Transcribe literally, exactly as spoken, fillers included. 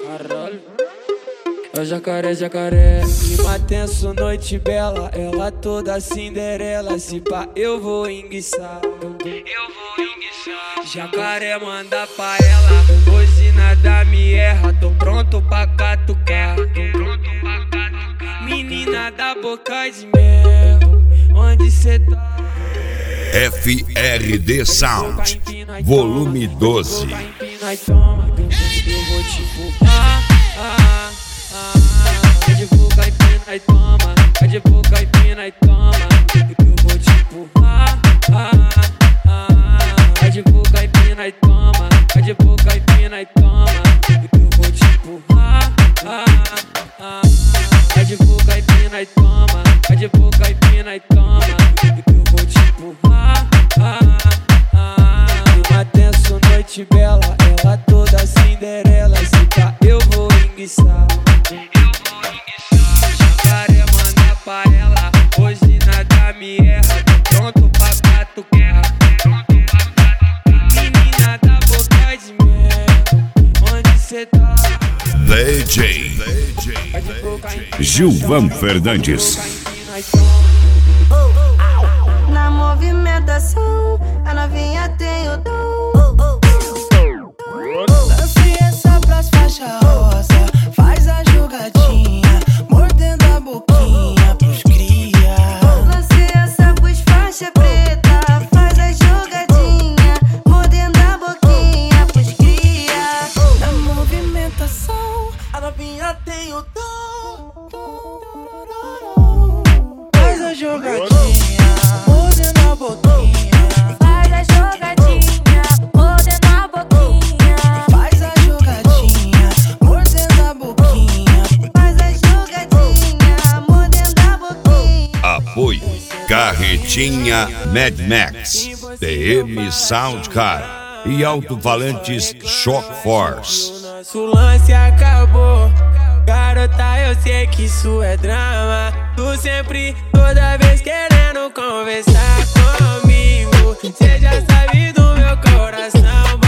Caralho. É o jacaré, jacaré. Clima tenso, noite bela. Ela toda Cinderela. Se pá, eu vou enguiçar. Eu vou enguiçar. Jacaré manda pra ela. Hoje nada me erra. Tô pronto pra catucar. Tô pronto pra catucar. Menina da boca de mel, onde cê tá? F R D Sound, volume doze. Eu vou te empurrar, ah, ah, ah. É de boca, empina e toma. É de boca, empina e toma. Eu vou te empurrar, ah, ah, ah. É de boca, empina e toma. É de boca, empina e toma. Eu vou te empurrar, ah, ah, ah. É de boca, empina e toma. É de boca, empina e toma. Eu vou te empurrar, ah, ah. Uma tenso, noite bela. Ela toda Cinderela. Se tá, eu vou enguiçar. Eu vou enguiçar. Jacaré manda pra ela. Hoje nada me erra. Tô pronto pra catucar. Pronto pra catucar. Menina da boca de mel, onde cê tá? D J Gilvan Fernandes. Na movimentação, a novinha tem o dom. Lance essa pras faixa rosa, faz a jogadinha, mordendo a boquinha pros cria. Lance essa pros faixa preta, faz a jogadinha, mordendo a boquinha pros cria. Na movimentação, a novinha tem o dom. Faz a jogadinha, mordendo a boquinha. Faz a jogadinha, mordendo a boquinha. Faz a jogadinha, mordendo a boquinha. Faz a jogadinha, mordendo a boquinha. Apoio Carretinha Mad Max, T M Soundcar e alto-falantes Shock Force. Nosso lance acabou. Garota, eu sei que isso é drama. Tu sempre, toda vez querendo conversar comigo. Cê já sabe do meu coração.